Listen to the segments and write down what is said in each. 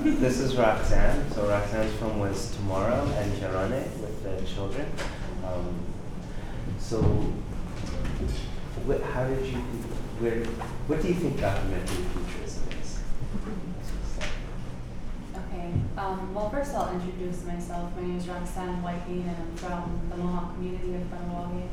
This is Roxanne. So Roxanne's film was Tomorrow and Jarane with the children. So, what do you think documentary futurism is? Okay. Well, first I'll introduce myself. My name is Roxanne Whitebean, and I'm from the Mohawk community of Kahnawake.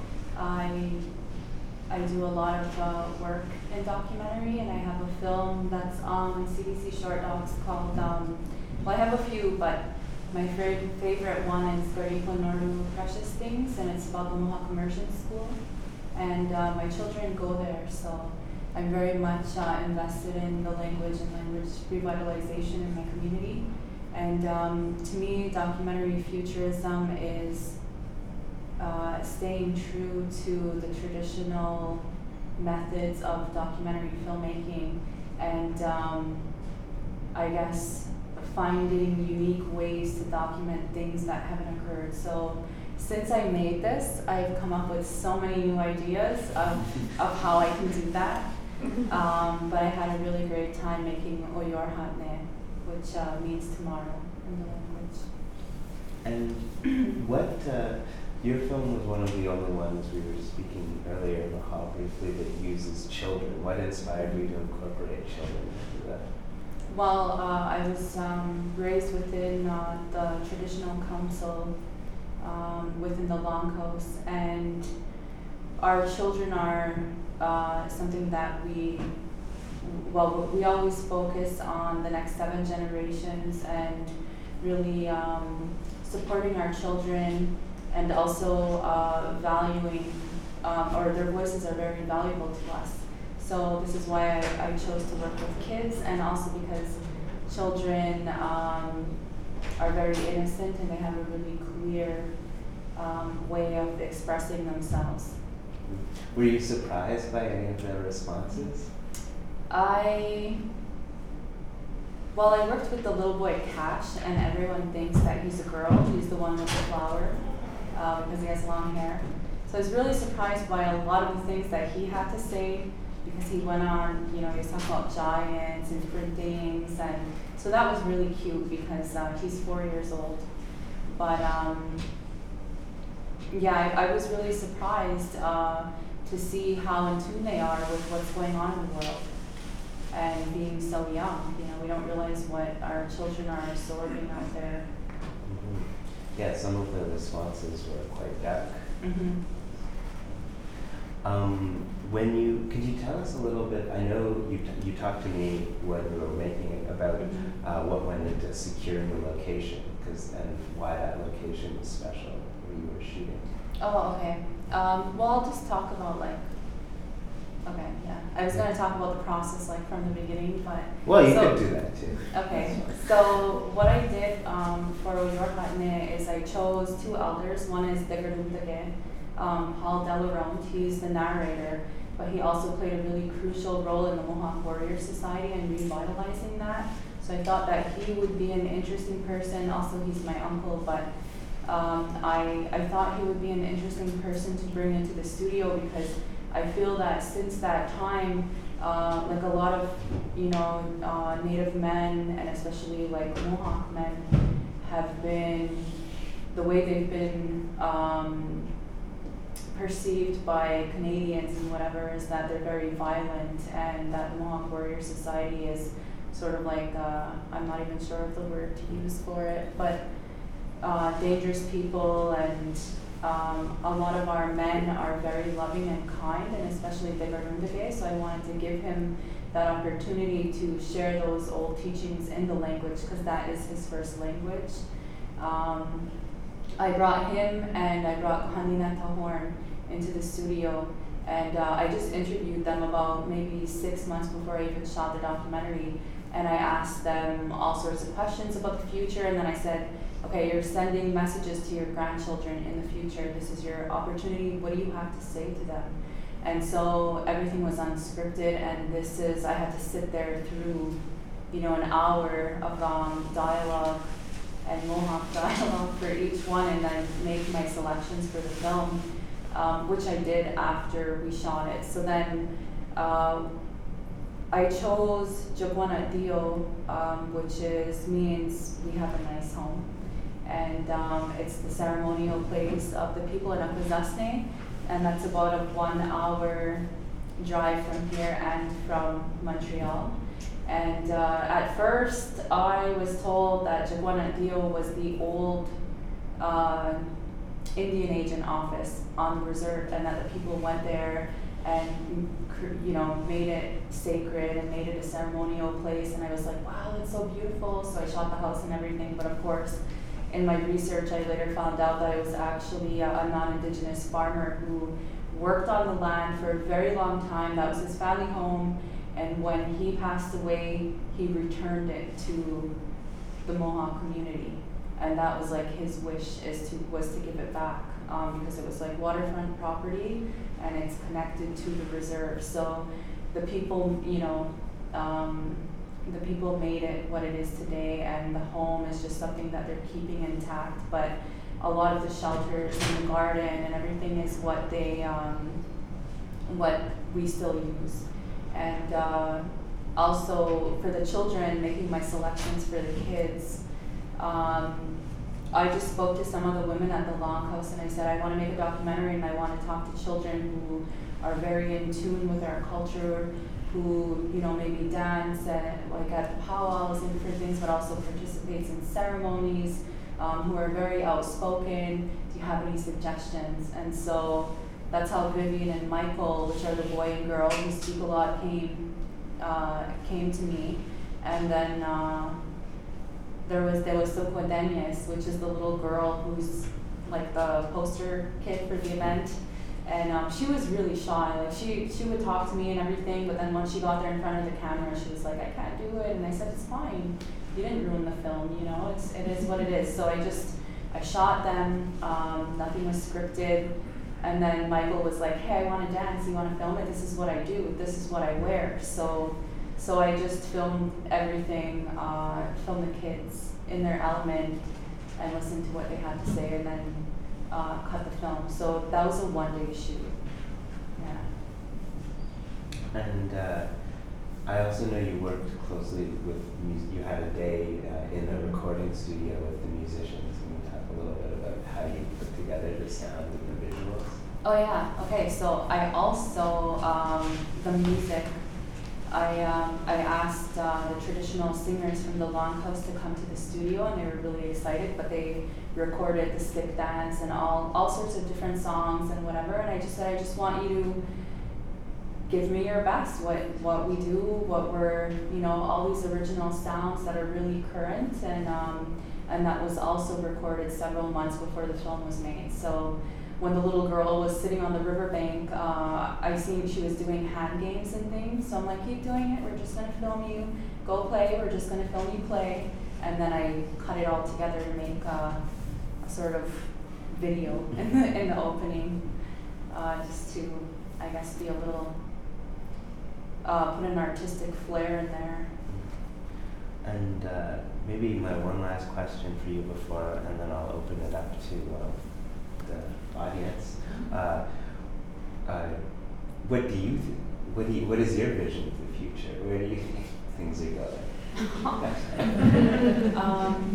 I do a lot of work in documentary, and I have a film that's on CBC Short Docs called, well, I have a few, but my favorite one is Gariko Noru Precious Things, and it's about the Mohawk Immersion School. And my children go there, so I'm very much invested in the language and language revitalization in my community. And to me, documentary futurism is staying true to the traditional methods of documentary filmmaking, and I guess finding unique ways to document things that haven't occurred. So since I made this, I've come up with so many new ideas of how I can do that. But I had a really great time making Oyor Hatne, which means tomorrow in the language. And your film was one of the only ones we were speaking earlier in the hall briefly that uses children. What inspired you to incorporate children into that? Well, I was raised within the traditional council within the Long Coast, and our children are something that we always focus on the next 7 generations and really supporting our children, and also valuing, or their voices are very valuable to us. So this is why I chose to work with kids, and also because children are very innocent and they have a really clear way of expressing themselves. Were you surprised by any of their responses? I worked with the little boy Cash, and everyone thinks that he's a girl. He's the one with the flower, because he has long hair. So I was really surprised by a lot of the things that he had to say, because he went on, he was talking about giants and different things, and so that was really cute because he's 4 years old. But I was really surprised to see how in tune they are with what's going on in the world. And being so young, we don't realize what our children are absorbing out there. Mm-hmm. Yeah, some of the responses were quite dark. Mm-hmm. Could you tell us a little bit? I know you talked to me when we were making it about what went into securing the location, and why that location was special where you were shooting. Oh, okay. I'll just talk about I was going to talk about the process from the beginning, but... Well, you could do that too. Okay, so what I did for Oyor Hatne is I chose 2 elders. One is Degaruntage, Paul Delarone. He's the narrator, but he also played a really crucial role in the Mohawk Warrior Society and revitalizing that. So I thought that he would be an interesting person. Also, he's my uncle, but I thought he would be an interesting person to bring into the studio, because I feel that since that time, a lot of, Native men, and especially Mohawk men, have been, the way they've been perceived by Canadians and whatever is that they're very violent, and that the Mohawk Warrior Society is sort of I'm not even sure of the word to use for it, but dangerous people, and a lot of our men are very loving and kind, and especially Degaruntage, so I wanted to give him that opportunity to share those old teachings in the language, because that is his first language. I brought him and I brought Hanina Tahorn into the studio, and I just interviewed them about maybe 6 months before I even shot the documentary, and I asked them all sorts of questions about the future, and then I said, okay, you're sending messages to your grandchildren in the future. This is your opportunity. What do you have to say to them? And so everything was unscripted, and I had to sit there through, an hour of dialogue and Mohawk dialogue for each one, and then make my selections for the film, which I did after we shot it. So then I chose Jagwana-Dio, which means we have a nice home. And it's the ceremonial place of the people in Akwesasne, and that's about a 1 hour drive from here and from Montreal. And at first I was told that Jagwana-Dio was the old Indian agent office on the reserve, and that the people went there and made it sacred and made it a ceremonial place. And I was like, wow, that's so beautiful. So I shot the house and everything, but of course in my research I later found out that it was actually a non-Indigenous farmer who worked on the land for a very long time. That was his family home, and when he passed away he returned it to the Mohawk community, and that was like his wish was to give it back, because it was like waterfront property and it's connected to the reserve. So the people, the people made it what it is today, and the home is just something that they're keeping intact. But a lot of the shelters and the garden and everything is what we still use. And also for the children, making my selections for the kids, I just spoke to some of the women at the Longhouse and I said, I want to make a documentary and I want to talk to children who are very in tune with our culture, who maybe dance like at the powwows and different things, but also participates in ceremonies, who are very outspoken. Do you have any suggestions? And so that's how Vivian and Michael, which are the boy and girl who speak a lot, came to me. And then there was Sukwadenyes, which is the little girl who's like the poster kid for the event. And she was really shy. Like she would talk to me and everything, but then once she got there in front of the camera, she was like, I can't do it. And I said, it's fine. You didn't ruin the film, it is what it is. So I shot them, nothing was scripted. And then Michael was like, hey, I want to dance, you want to film it? This is what I do, this is what I wear. So I just filmed everything, filmed the kids in their element and listened to what they had to say, and then cut the film. So that was a one-day shoot. Yeah. And I also know you worked closely with you had a day in the recording studio with the musicians. Can you talk a little bit about how you put together the sound and the visuals? Oh yeah, okay, so I also, the music, I asked the traditional singers from the Longhouse to come to the studio, and they were really excited, but they recorded the stick dance and all sorts of different songs and whatever, and I just said, I just want you to give me your best, what we do, what we're, all these original sounds that are really current, and that was also recorded several months before the film was made. So when the little girl was sitting on the riverbank, I seen she was doing hand games and things, so I'm like, keep doing it, we're just gonna film you, go play, we're just gonna film you play, and then I cut it all together to make a sort of video in the opening, just to, I guess, be a little, put an artistic flair in there. And maybe my one last question for you before, and then I'll open it up to the audience. What is your vision of the future? Where do you think things are going?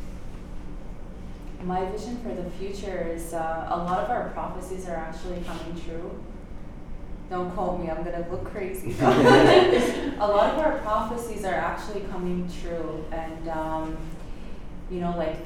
My vision for the future is a lot of our prophecies are actually coming true. Don't quote me, I'm gonna look crazy. A lot of our prophecies are actually coming true, and like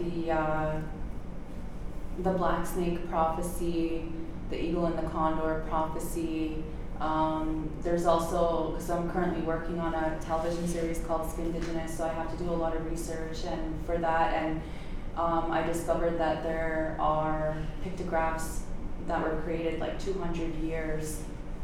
the black snake prophecy, the eagle and the condor prophecy. There's also, because I'm currently working on a television series called Skindigenous, so I have to do a lot of research and for that, and I discovered that there are pictographs that were created like 200 years,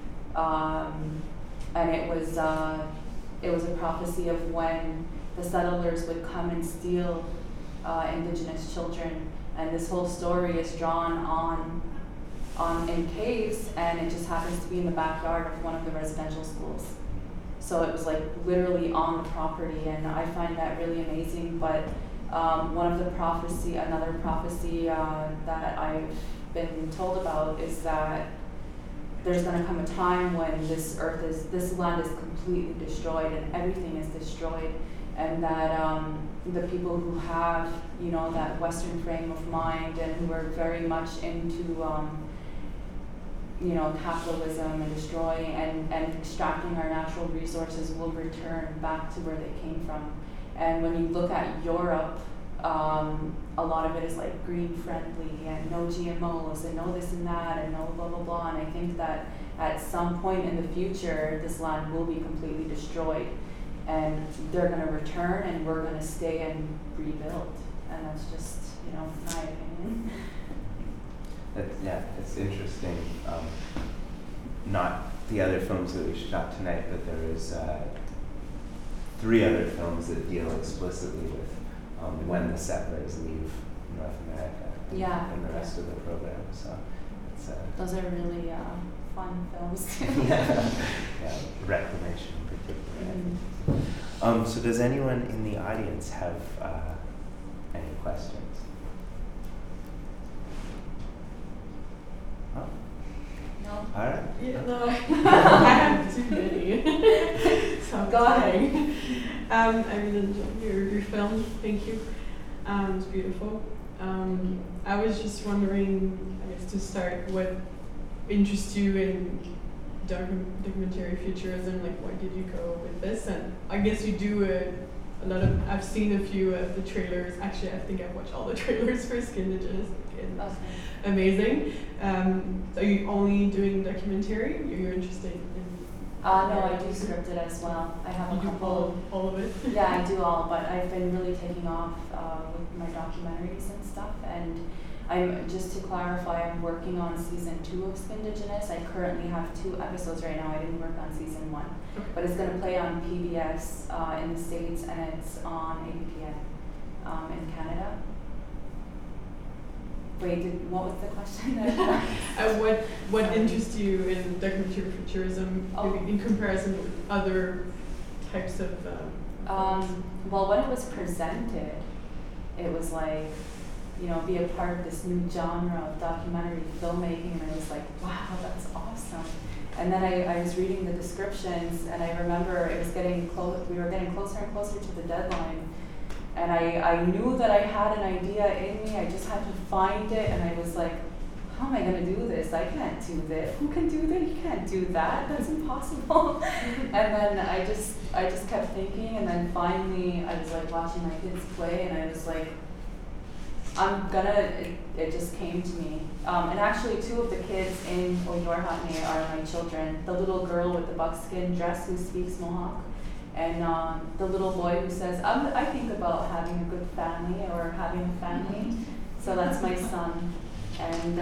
and it was a prophecy of when the settlers would come and steal Indigenous children, and this whole story is drawn on in caves, and it just happens to be in the backyard of one of the residential schools. So it was like literally on the property, and I find that really amazing. But another prophecy that I've been told about is that there's going to come a time when this land is completely destroyed and everything is destroyed, and that the people who have, that Western frame of mind and who are very much into, capitalism and destroying and extracting our natural resources will return back to where they came from. And when you look at Europe, a lot of it is like green friendly and no GMOs and no this and that and no blah blah blah. And I think that at some point in the future, this land will be completely destroyed, and they're going to return, and we're going to stay and rebuild. And that's just, my opinion. It's interesting. Not the other films that we shot tonight, but there is 3 other films that deal explicitly with when the settlers leave North America and the rest of the program. So it's those are really fun films too. Reclamation in particular. So does anyone in the audience have any questions? Oh. No. All right. Yeah, no, I have too many. So Go ahead. I really enjoyed your film. Thank you. It's beautiful. I was just wondering, I guess, to start, what interests you in documentary futurism? Like, why did you go with this? And I guess you do a lot of. I've seen a few of the trailers. Actually, I think I've watched all the trailers for Skindigenous. Okay. Amazing. Are you only doing documentary? You're interested in? No, I do scripted as well. I have a couple. All of it? Yeah, I do all, but I've been really taking off with my documentaries and stuff. And just to clarify, I'm working on season 2 of Skindigenous. I currently have 2 episodes right now. I didn't work on season 1, but it's going to play on PBS in the States, and it's on APTN in Canada. Wait, what was the question? What interests you in documentary futurism in comparison with other types of? Well, when it was presented, it was like, be a part of this new genre of documentary filmmaking, and I was like, wow, that's awesome. And then I was reading the descriptions, and I remember it was getting close. We were getting closer and closer to the deadline. And I knew that I had an idea in me. I just had to find it, and I was like, how am I going to do this? I can't do this. Who can do that? You can't do that. That's impossible. And then I just kept thinking, and then finally I was like watching my kids play, and I was like, it just came to me. And actually 2 of the kids in Oyorhatne are my children. The little girl with the buckskin dress who speaks Mohawk, and the little boy who says, I think about having a good family or having a family. So that's my son. And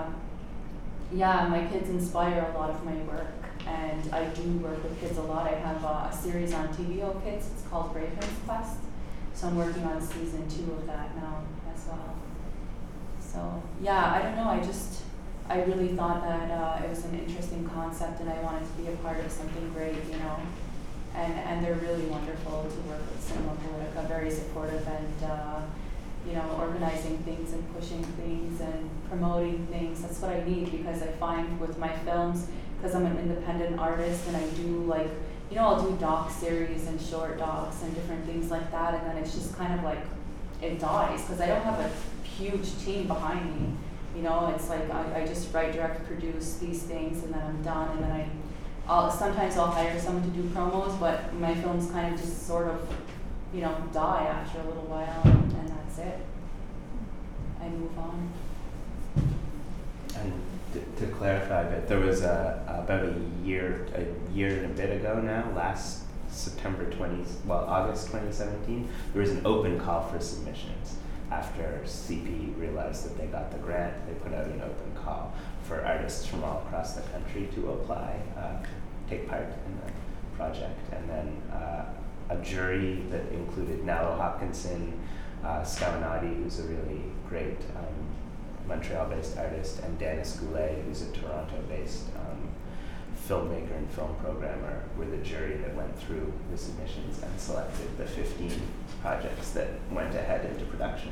my kids inspire a lot of my work. And I do work with kids a lot. I have a series on TVO Kids. It's called Raven's Quest. So I'm working on season 2 of that now as well. So I don't know. I really thought that it was an interesting concept, and I wanted to be a part of something great, And they're really wonderful to work with. Cinema Politica, very supportive, and organizing things and pushing things and promoting things. That's what I need, because I find with my films, because I'm an independent artist, and I do I'll do doc series and short docs and different things like that, and then it's just kind of like it dies because I don't have a huge team behind me. It's like I just write, direct, produce these things, and then I'm done, and then sometimes I'll hire someone to do promos, but my films kind of just sort of, die after a little while, and that's it. I move on. And to clarify a bit, there was about a year and a bit ago now, last August 2017, there was an open call for submissions. After CP realized that they got the grant, they put out an open call for artists from all across the country to apply, take part in the project. And then a jury that included Nalo Hopkinson, Scaminati, who's a really great Montreal-based artist, and Dennis Goulet, who's a Toronto-based filmmaker and film programmer, were the jury that went through the submissions and selected the 15 projects that went ahead into production.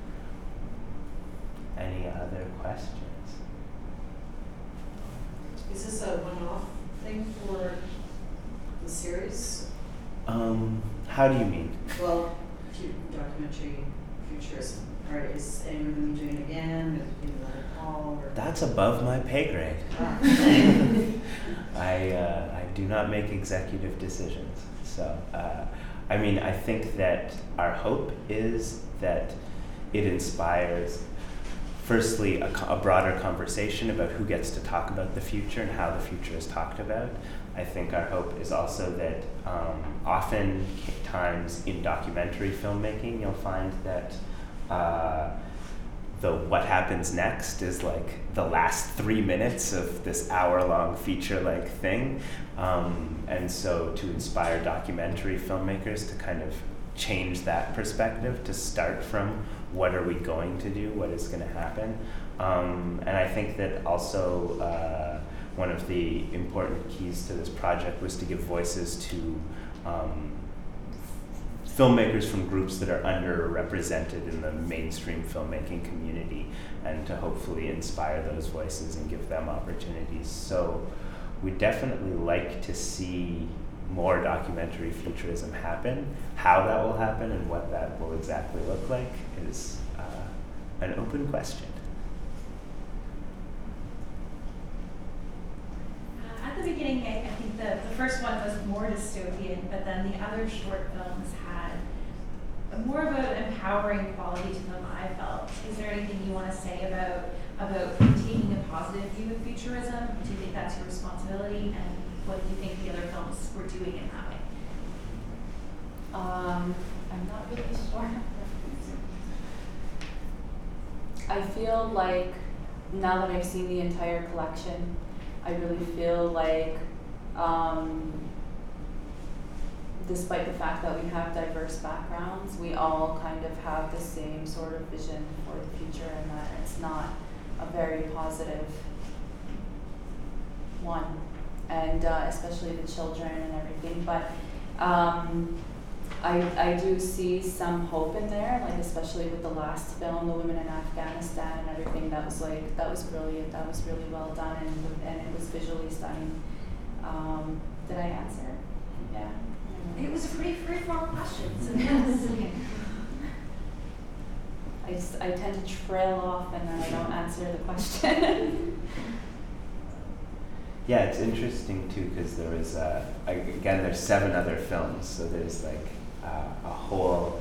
Any other questions? Is this a one-off thing for the series? How do you mean? Well, documentary futurism. Or is anyone going to be doing it again? Is it another call? Or? That's above my pay grade. Ah. I do not make executive decisions. So, I mean, I think that our hope is that it inspires, firstly, a broader conversation about who gets to talk about the future and how the future is talked about. I think our hope is also that oftentimes in documentary filmmaking, you'll find that the what happens next is like the last 3 minutes of this hour-long feature-like thing. And so to inspire documentary filmmakers to kind of change that perspective, to start from what are we going to do, what is going to happen. And I think that also one of the important keys to this project was to give voices to filmmakers from groups that are underrepresented in the mainstream filmmaking community, and to hopefully inspire those voices and give them opportunities. So we definitely like to see more documentary futurism happen. How that will happen and what that will exactly look like is an open question. At the beginning, I think the first one was more dystopian, but then the other short films had more of an empowering quality to them, I felt. Is there anything you want to say about taking a positive view of futurism? Do you think that's your responsibility? And what do you think the other films were doing in that way? I'm not really sure. I feel like now that I've seen the entire collection, I really feel like despite the fact that we have diverse backgrounds, we all kind of have the same sort of vision for the future, and that it's not a very positive one, and especially the children and everything. But I do see some hope in there, like especially with the last film, The Women in Afghanistan and everything. That was brilliant. That was really well done, and it was visually stunning. Did I answer? Yeah. It was a pretty free-form question, so yes. I tend to trail off and then I don't answer the question. Yeah, it's interesting too, because there was again, there's 7 other films, so there's like a whole.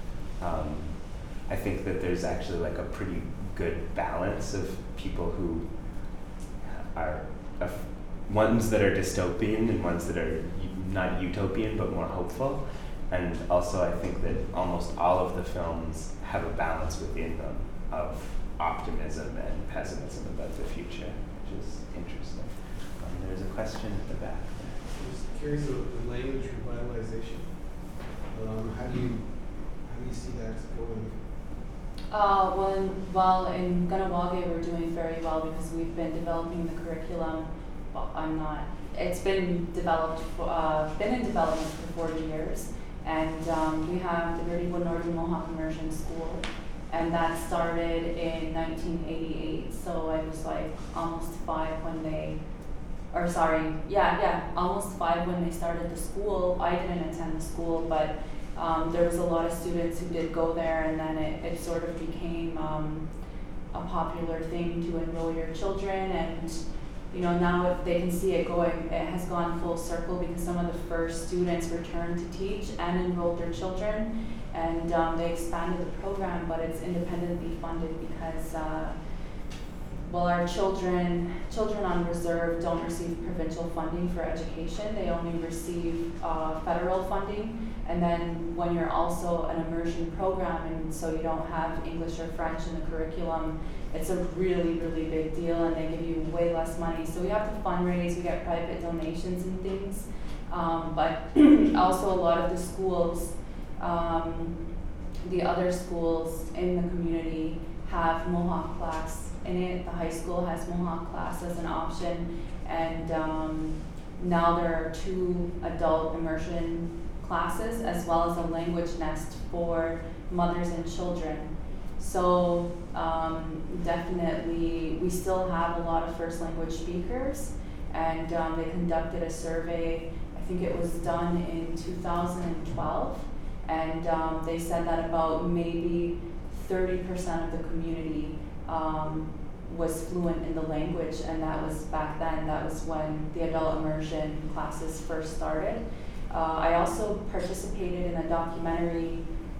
I think that there's actually like a pretty good balance of people who are ones that are dystopian and ones that are not utopian but more hopeful. And also I think that almost all of the films have a balance within them of optimism and pessimism about the future, which is interesting. There's a question at the back there. I was curious about the language revitalization. How do you see that going? Well, in Kahnawake we're doing very well because we've been developing the curriculum. Well, it's been in development for 40 years. And we have the Dirty Wood Northern Mohawk Immersion School, and that started in 1988. So I was like almost 5 when they, almost 5 when they started the school. I didn't attend the school, but there was a lot of students who did go there, and then it sort of became a popular thing to enroll your children. And you know, now if they can see it going, it has gone full circle because some of the first students returned to teach and enrolled their children, and they expanded the program, but it's independently funded because our children on reserve don't receive provincial funding for education. They only receive federal funding. And then when you're also an immersion program, and so you don't have English or French in the curriculum, it's a really, really big deal, and they give you way less money. So we have to fundraise, we get private donations and things. But also a lot of the schools, the other schools in the community have Mohawk class in it. The high school has Mohawk class as an option, and now there are 2 adult immersion classes as well as a language nest for mothers and children. So definitely we still have a lot of first language speakers, and they conducted a survey. I think it was done in 2012, and they said that about maybe 30% of the community was fluent in the language, and that was back then. That was when the adult immersion classes first started. I also participated in a documentary.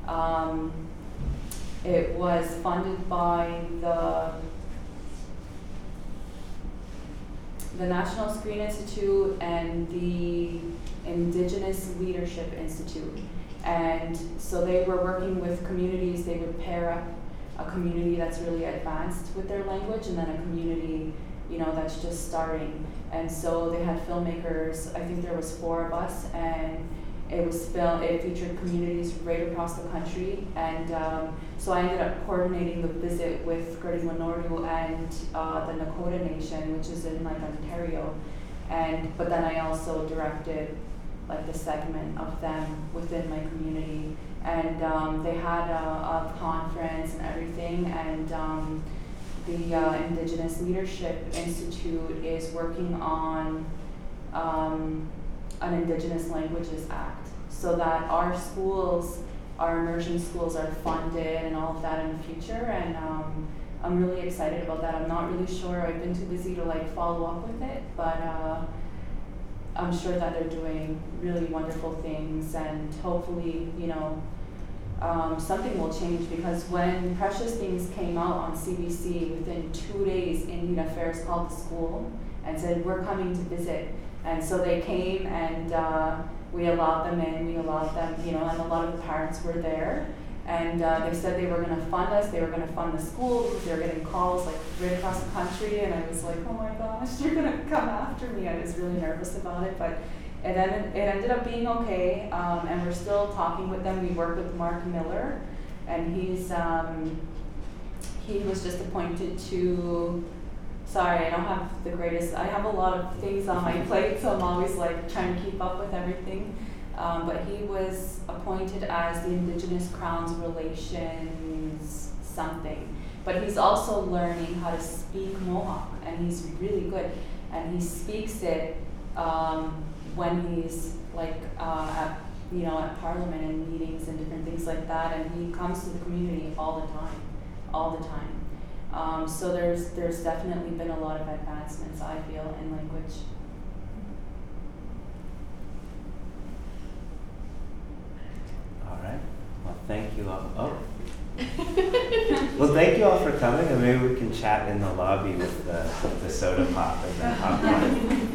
It was funded by the National Screen Institute and the Indigenous Leadership Institute. And so they were working with communities. They would pair up a community that's really advanced with their language and then a community, that's just starting. And so they had filmmakers. I think there was 4 of us, and it featured communities right across the country. And so I ended up coordinating the visit with Gurdi Minordu and the Nakota Nation, which is in Ontario. But then I also directed the segment of them within my community. And they had a conference and everything, and the Indigenous Leadership Institute is working on an Indigenous Languages Act, so that our schools, our immersion schools, are funded and all of that in the future. And I'm really excited about that. I'm not really sure. I've been too busy to follow up with it, but I'm sure that they're doing really wonderful things, and hopefully, something will change, because when Precious Things came out on CBC, within 2 days, Indian Affairs called the school and said, "We're coming to visit." And so they came, and we allowed them in. We allowed them, and a lot of the parents were there. And they said they were going to fund us. They were going to fund the schools. They were getting calls right across the country. And I was like, oh my gosh, they're going to come after me. I was really nervous about it. But it ended up being okay. And we're still talking with them. We work with Mark Miller. And he was just appointed to... Sorry, I don't have the greatest... I have a lot of things on my plate, so I'm always trying to keep up with everything. But he was appointed as the Indigenous Crowns Relations something. But he's also learning how to speak Mohawk, and he's really good. And he speaks it when he's at Parliament and meetings and different things like that. And he comes to the community all the time. So there's definitely been a lot of advancements, I feel, in language. All right. Well, thank you all. Oh. Well, thank you all for coming, and maybe we can chat in the lobby with the soda pop and the popcorn.